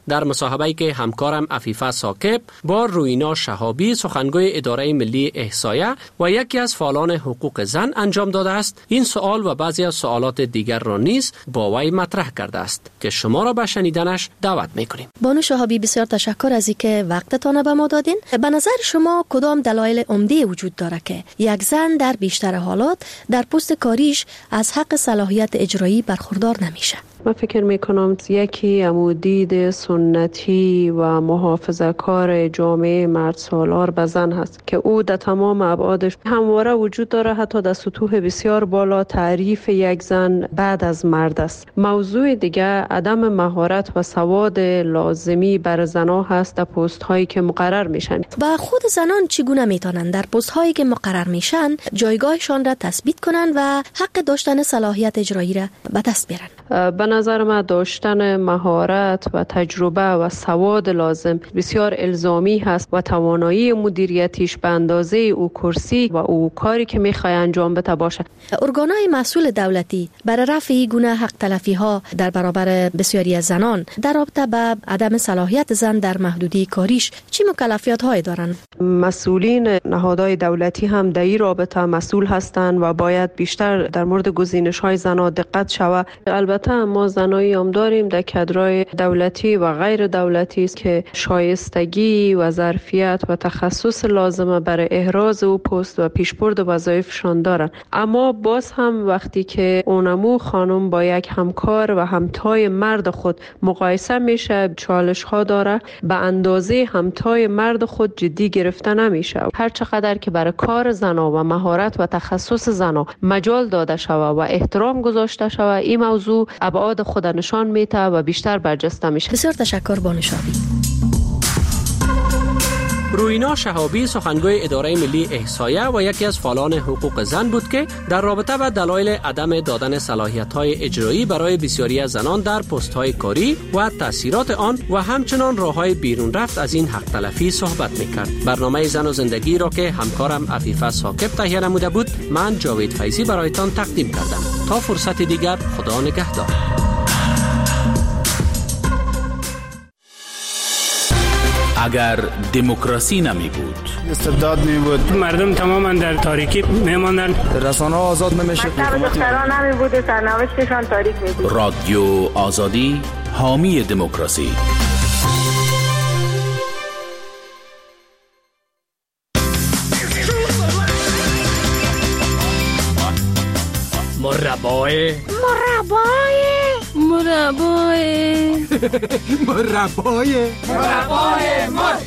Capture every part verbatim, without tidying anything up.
در مصاحبه‌ای که همکارم عفیفه ثاقب با روینا شهابی سخنگوی اداره ملی احصایه و یکی از فعالان حقوق زن انجام داده است، این سوال و بعضی از سوالات دیگر را نیز با وی مطرح کرده است که شما را به شنیدنش دعوت می‌کنیم. بانو شهابی، بسیار تشکر از اینکه وقتتان به ما دادین. به نظر شما کدام دلایل عمده وجود داره که یک زن در بیشتر حالات در پست کاریش از حق صلاحیت اجرایی برخوردار نمیشه؟ من فکر میکنم یکی عمودید سنتی و محافظه کار جامعه مرد سالار به زن هست که او در تمام ابعادش همواره وجود داره، حتی در سطوح بسیار بالا تعریف یک زن بعد از مرد است. موضوع دیگه عدم مهارت و سواد لازمی بر زنها هست در پست هایی که مقرر میشن. با خود زنان چگونه میتونن در پست هایی که مقرر میشن جایگاهشان را تثبیت کنن و حق داشتن صلاحیت اجرایی را به دست بیارن؟ به نظر من داشتن مهارت و تجربه و سواد لازم بسیار الزامی هست و توانایی مدیریتیش به اندازه او کرسی و او کاری که میخواد انجام بده باشه. ارگانهای مسئول دولتی برای رفع این گونه حق تلفی ها در برابر بسیاری از زنان در رابطه با عدم صلاحیت زن در محدودی کاریش چی مکلفیات های دارن؟ مسئولین نهادهای دولتی هم در این رابطه مسئول هستند و باید بیشتر در مورد گزینش های زنان دقت شود. البته ما زنایی هم داریم در کادرهای دولتی و غیر دولتی است که شایستگی و ظرفیت و تخصص لازمه برای احراز او پست و پیشبرد وظایفشان دارن، اما باز هم وقتی که اونمو خانم با یک همکار و همتای مرد خود مقایسه میشه چالش ها داره، به اندازه همتای مرد خود جدی گرفته نمیشه. هر چقدر که برای کار زنا و مهارت و تخصص زنا مجال داده شود و احترام گذاشته شود، این موضوع ابعاد خود نشان میده و بیشتر برجسته میشه. بسیار تشکر بانو شهابی. روینا شهابی سخنگوی اداره ملی احصایه و یکی از فعالان حقوق زن بود که در رابطه با دلایل عدم دادن صلاحیت‌های اجرایی برای بسیاری از زنان در پست‌های کاری و تأثیرات آن و همچنان راه‌های بیرون رفت از این حق تلفی صحبت می‌کرد. برنامه زن و زندگی را که همکارم عفیفه ثاقب تهیه نموده بود، من جاوید فیضی برایتان تقدیم کردم. تا فرصت دیگر، خدا نگهدار. اگر دموکراسی نمی بود، استبداد می بود، مردم تماما در تاریکی می ماندن، رسانه ها آزاد نمی شد، دختران نمی بود، سرنوشتشان تاریک می بود. رادیو آزادی حامی دموکراسی. مربای مربای مربای مربای مربای مر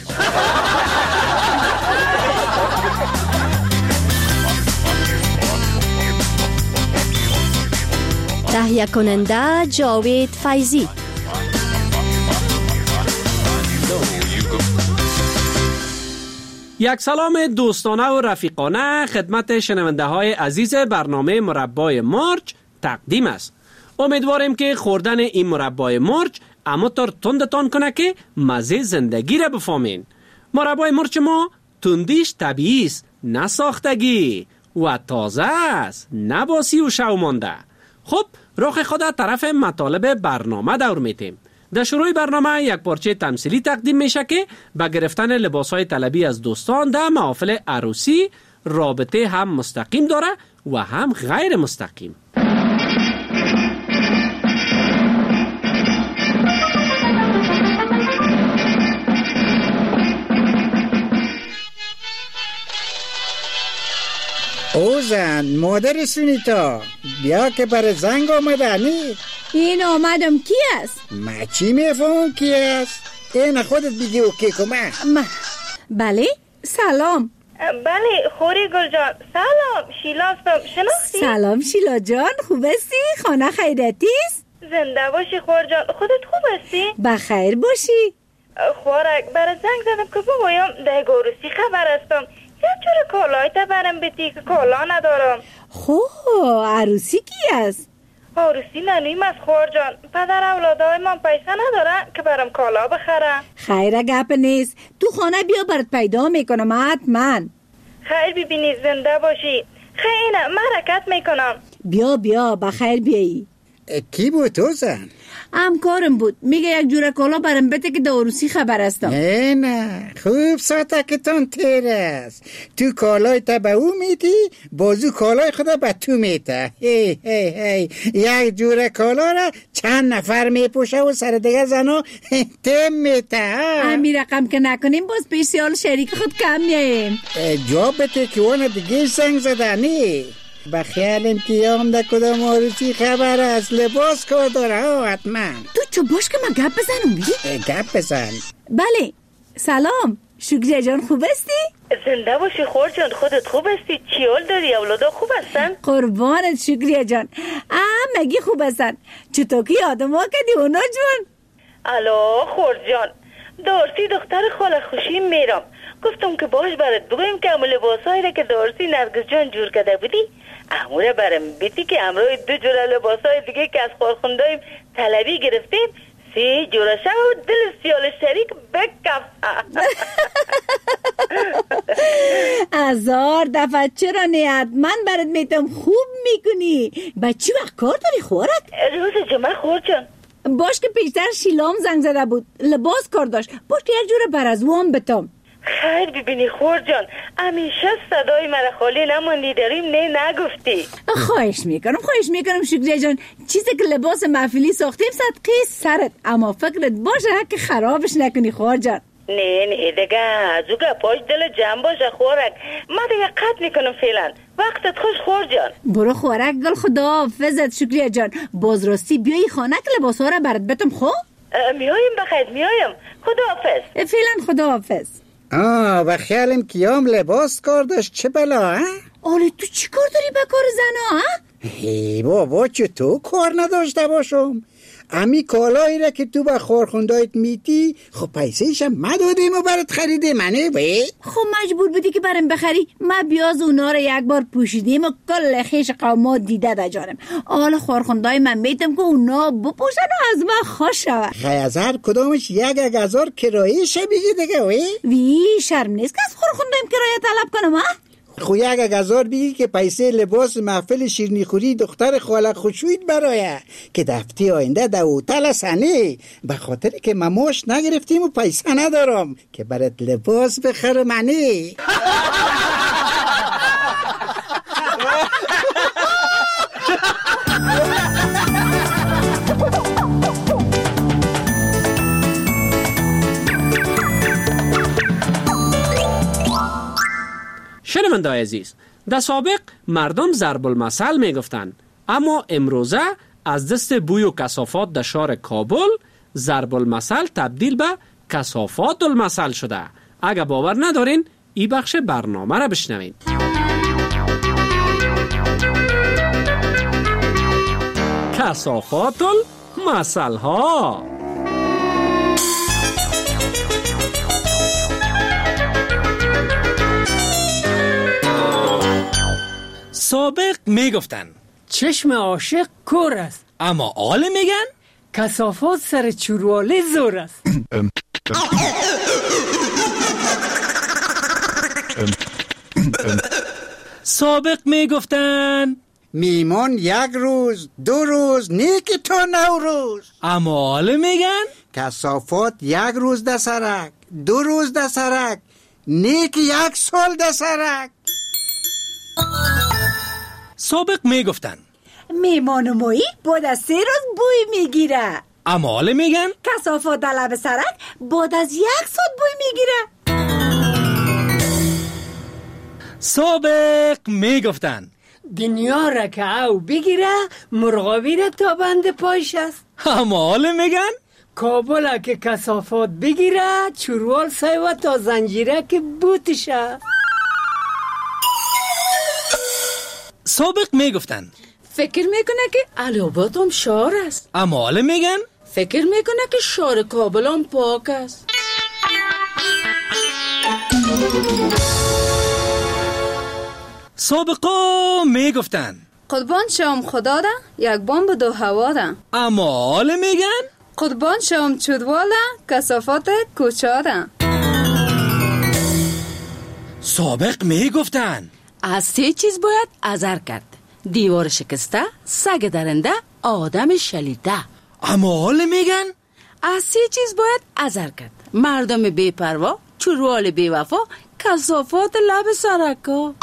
تهیه کننده جاوید فیضی. یک سلام دوستانه و رفیقانه خدمت شنونده های عزیز برنامه مربای مرچ تقدیم است. امیدواریم که خوردن این مربای مرچ اما تر تندتان کنه که مزه زندگی را بفهمین. مربای مرچ ما تندیش طبیعی است، نه ساختگی، و تازه است، نه باسی و شو مانده. خب رخ خود طرف مطالب برنامه دور میتیم. در شروع برنامه یک پارچه تمثیلی تقدیم میشه که با گرفتن لباسهای طلبی از دوستان در محافل عروسی رابطه هم مستقیم داره و هم غیر مستقیم. او زن، مادر سونیتا، بیا که بر زنگ آمده نی؟ این آمدم کی است؟ ما چی میفهم کی است؟ این خودت بگی او کی کمه؟ ما... بله؟ سلام. بله خوری گل جان. سلام شیلا هستم، شناختی؟ سلام شیلا جان، خوب هستی؟ خانه خیرتی است؟ زنده باشی خور جان، خودت خوب هستی؟ بخیر باشی. خورک برای زنگ زدم که بگویم ده گروسی خبر هستم. یک جور کالای تا برم بیتی که کالا ندارم. خواه عروسی کی است؟ عروسی ننویم از خور جان. پدر اولادای من پیسه ندارن که برم کالا بخرم. خیره گپ نیست، تو خانه بیا برات پیدا میکنم حتما. خیر ببینی زنده باشی. خیلی من حرکت میکنم. بیا بیا بخیر بیایی. کی بود تو زن؟ همکارم بود، میگه یک جوره کالا برم بده که داروسی خبر هستم. نه نه خوب ساتکتان تیر است. تو کالای تا به او میدی، بازو کالای خدا به تو میده. هی هی هی یک جوره کالا را چند نفر میپوشه و سر دیگه زنو تم میده. همین رقم که نکنیم باز پیش سیال شریک خود کم میاییم. جواب بده که اون دیگه زنگ زدنی. بخیالم که یام ده کدام آروسی خبر است. لباس که داره ها حتما. تو چو باش که من گپ بزنم بی؟ گپ بزن. بله سلام شکریه جان، خوب هستی؟ زنده باشی خور جان، خودت خوب هستی؟ چی حال داری؟ اولادا خوب هستن؟ قربانت شکریه جان. آه مگی خوب هستن؟ چطور که یادم ها کدی اونا جون؟ الو خور جان، دارسی دختر خاله خوشی میرم. گفتم که باش برات بگویم که امو لباسایی را که دارسی نرگس جان جور کرده بودی اموره برم بیتی که امروی دو جوره لباسای دیگه که از خورخوندایم طلبی گرفتیم سی جوره شو و دل سیال شریک بکف. هزار دفعه چرا نیت من برات میتم خوب میکنی. بچی وقت کار داری خورک؟ روز جمعه خور جان. باش که پیشتر شیلام زنگ زده بود لباس کار داشت، باش که یک جوره بر از وام بتم. خیر ببینی خور جان، همیشه صدای مرا خالی نماندی داریم نه نگفتی. خواهش میکنم خواهش میکنم شکریه جان. چیزی که لباس محفلی ساختیم صدقه سرت، اما فکرت باشه که خرابش نکنی خور جان. نه نه دیگه از او گپاش دل جمع باشه خورک. ما دیگه قطع میکنم فعلا. وقتت خوش خور جان. برو خورک گل خدا حافظت شکریه جان. باز راستی بیایی خانه که لباس ها را برات بتم خو؟ میایم بخیر میایم. خدا حافظ. فعلا خدا حافظ. آه و خیالم کیام لباس کار داشت چه بلا ها؟ آله تو چی کار داری به کار زن ها؟ هی بابا چه تو کار نداشته باشم؟ امی کالایی را که تو به خورخوندایت میتی خب پیسهشم مدادیم و برات خریده منه بی؟ خب مجبور بودی که برم بخری. ما بیاز اونا را یک بار پوشیدیم و کل خیش قوما دیده دا جانم. حالا خورخوندای من میتم که اونا بپوشن و از من خوش شود. خیلی از هر کدامش یک یک هزار کرایه شه بگی دیگه وی؟ وی شرم نیست که از خورخوندایم کرایه طلب کنم ها؟ خو یک یک هزار بگی که پیسه لباس محفل شیرنی خوری دختر خاله خوشوید برایه که دفتی آینده در اوتل سنی به خاطر که مماش نگرفتیم و پیسه ندارم که برات لباس بخره منی. شنونده‌های عزیز، در سابق مردم ضرب المثل می گفتند، اما امروزه از دست بوی و کثافات در شهر کابل ضرب المثل تبدیل به کثافات المثل شده. اگر باور ندارین این بخش برنامه را بشنوید. کثافات المثل ها. سابق میگفتن چشم عاشق کور است، اما آل میگن کثافات سر چورواله زور است. سابق میگفتن میمون یک روز دو روز نیک تو نو روز، اما آل میگن کثافات یک روز ده سرک دو روز ده سرک نیک یک سال ده سرک. سابق میگفتن میمان مایی بعد از سه روز بوی میگیره، اما حالا میگن کثافات در لب سرک بعد از یک ساعت بوی میگیره. سابق میگفتن دنیا را که او بگیره مرغابی را تا بند پایش است، اما حالا میگن کابل که کثافات بگیره چوروال سایوه تا زنجیره که بوتشه. سابق میگفتن فکر میکنه که علیاباد هم شهر است، اما حالا میگن فکر میکنه که شهر کابل هم پاک است. سابقا میگفتن قربان شوم خدا ده یک بمب دو هوا ده، اما حالا میگن قربان شوم چودواله کثافات کوچه ده. سابق میگفتن از سه چیز باید ازر کرد: دیوار شکسته، سگ درنده، آدم شلیته. اما حال میگن از سه چیز باید ازر کرد: مردم بی پروا، چروال بی وفا، کثافات لب سرکا.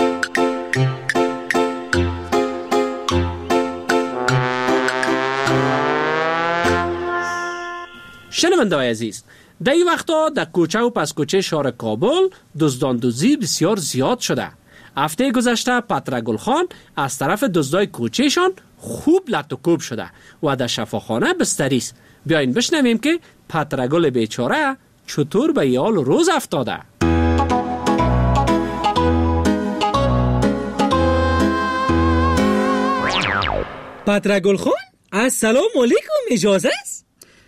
شنونده‌های عزیز، در این وقتا در کوچه و پس کوچه شهر کابل دزدان دوزی بسیار زیاد شده. هفته گذشته پترا گلخان از طرف دزدای کوچهشان خوب لط و کوب شده و در شفاخانه بستری است. بیاین بشنویم که پترا گل بیچاره چطور به یال روز افتاده. پترا گلخان، السلام علیکم، اجازه است؟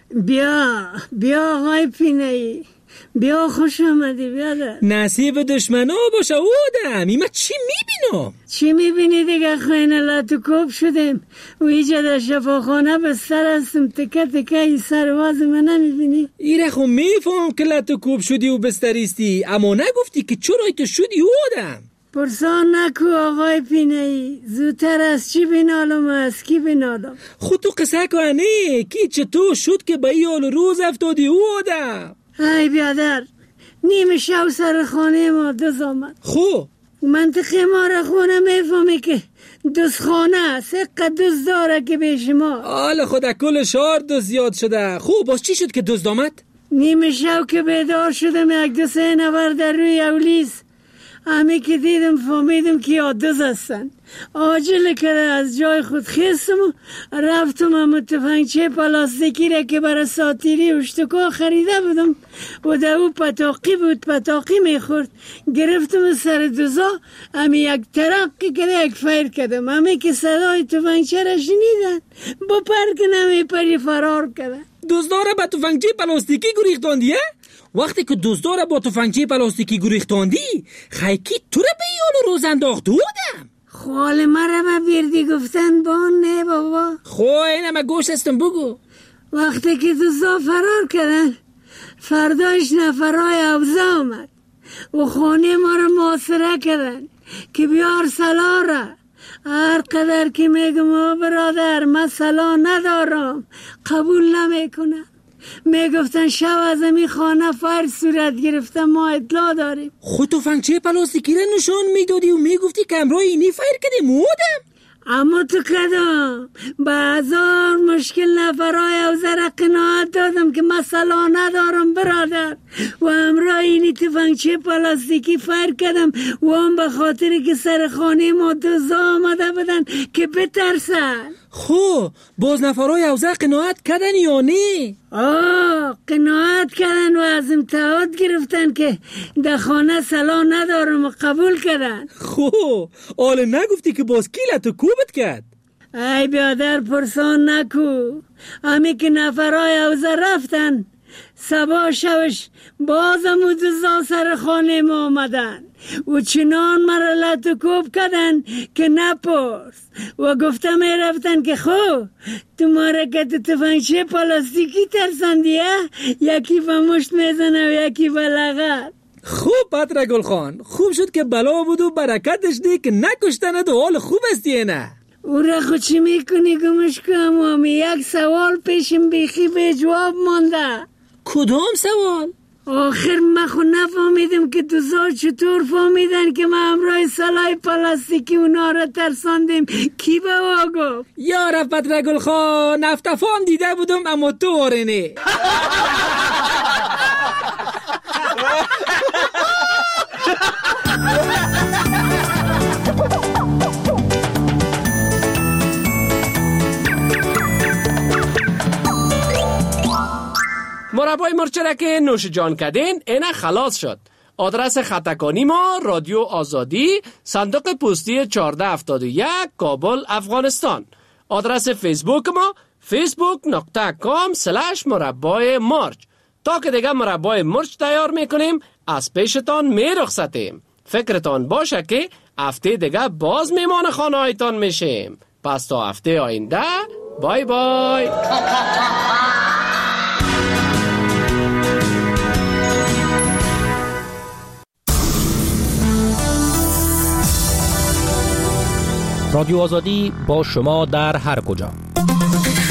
بیا بیا آقای پینه‌ای، بیا خوش آمدی. بیا ده. نصیب دشمنا باشه آدم، ایما چی میبینم؟ چی میبینی دیگه؟ خواهین لط و کوب شدیم و ایجا در شفاخانه بستر هستم، تکه تکه ای سرواز من نمیبینی؟ ایره خو میفهم که لط و کوب شدی و بستریستی، اما نگفتی که چرا که شدی آدم. پرسان نکو آقای پینه‌ای، زودتر از چی بینالم و از کی بینالم؟ خود تو قصه کنه کی چطور شد که به یال روز افتادی آدم؟ ای بیادر، نیم شو سر خانه ما دز آمد. خو منطقه ما را خونه میفهمی که دوز خانه است، اقا دوز داره که به شما. حالا خدا کل شهر دوز زیاد شده. خو باز چی شد که دوز آمد؟ نیم شو که بیدار شدم یک دو سه نفر در روی اولیس، همه که دیدم فهمیدم که یادوز هستن. عاجل کرده از جای خود خیستم و رفتم هم تفنگچه پلاستیکی را که برای ساتیری اشتکا خریده بودم و در او پتاقی بود، پتاقی میخورد، گرفتم سر دوزا، همه یک ترقی کرده یک فیر کردم. همه که صدای تفنگچه را شنیدن با پرک نمی پری فرار کردن. دوزداره با تفنگچه پلاستیکی گریختاندیه؟ وقتی که دوزداره با تفنگچه پلاستیکی گریختاندی خیکی تو را به یال روز انداخت بودم. خوال مرا با بیردی گفتن با نه بابا. خو این همه گوش استم بگو. وقتی که دوزا فرار کردن فرداش نفرای اوزا آمد و خانه ما را محاصره کردن که بیار سلا را. هر قدر که میگم برادر من سلا ندارم قبول نمیکنم. میگفتن شب از امی خانه فر صورت گرفتن، ما اطلاع داریم. خود تفنگچه پلاستیکی را نشان میدادی و میگفتی که امرای اینی فر کردی مودم. اما تو کدام با هزار مشکل نفرای اوزر قناعت دادم که مسئله ندارم برادر و امرای اینی تفنگچه پلاستیکی فر کردم و هم به خاطر که سر خانه ما دوزا آمده بدن که بترسن. خو باز نفرای اوزر قناعت کردن یا نه؟ آه قناعت کردن و از امتحاد گرفتن که در خانه سلا ندارم و قبول کردن. خو آله نگفتی که باز کی لطو کوبت کرد؟ ای بیادر پرسان نکو. همه که نفرای اوزر رفتن سبا شوش بازم و دوزا سر خانه ما آمدن و چنان مرا لطو کوب کردن که نپرس و گفتم می رفتن که خو تو مارا که تو تفنگچه پلاستیکی ترسندیه، یکی با مشت میزنه و یکی با لغت. خوب پترا گلخان، خوب شد که بلا بود و برکتش دی که نکشتند و حال خوب استی نه. او را خود چی میکنی گمش کنم و یک سوال پیشم بیخی به جواب مانده. کدام سوال؟ آخر من خود نفهمیدم که دوزا چطور فهمیدن که من امرای سلای پلاستیکی اونا را ترساندیم. کی به وا گفت؟ یارا پترا گلخان، افتفام دیده بودم اما تو آرنه. مربای مرچه که نوش جان کردین اینه خلاص شد. آدرس خطکانی ما رادیو آزادی، صندوق پستی چهارده هفتاد و یک، کابل، افغانستان. آدرس فیسبوک ما فیسبوک نقطه کام سلش مربای مرچ. تا که دیگه مربای مرچ تیار میکنیم از پیشتان میرخصتیم. فکرتان باشه که هفته دیگه باز میمان خانه هایتان میشیم. پس تا هفته آینده بای بای. رادیو آزادی با شما در هر کجا.